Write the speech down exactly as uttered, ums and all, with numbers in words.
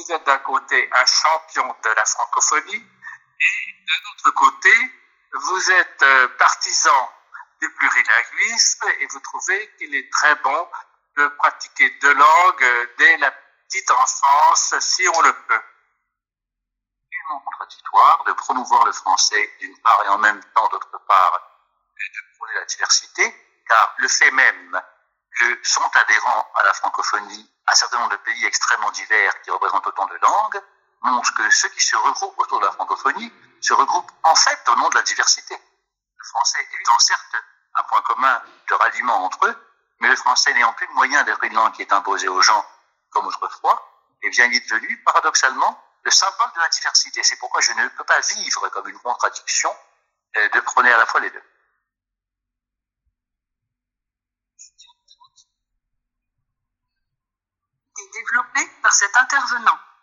vous êtes d'un côté un champion de la francophonie et d'un autre côté, vous êtes euh, partisan du plurilinguisme et vous trouvez qu'il est très bon de pratiquer deux langues euh, dès la petite enfance, si on le peut. Tellement contradictoire de promouvoir le français d'une part et en même temps d'autre part de prôner la diversité, car le fait même que sont adhérents à la francophonie un certain nombre de pays extrêmement divers qui représentent autant de langues montre que ceux qui se regroupent autour de la francophonie se regroupent en fait au nom de la diversité. Le français étant certes un point commun de ralliement entre eux, mais le français n'ayant plus de moyen d'être une langue qui est imposée aux gens comme autrefois, eh bien, il est devenu, paradoxalement, le symbole de la diversité. C'est pourquoi je ne peux pas vivre comme une contradiction euh, de prôner à la fois les deux. Est développé par cet intervenant.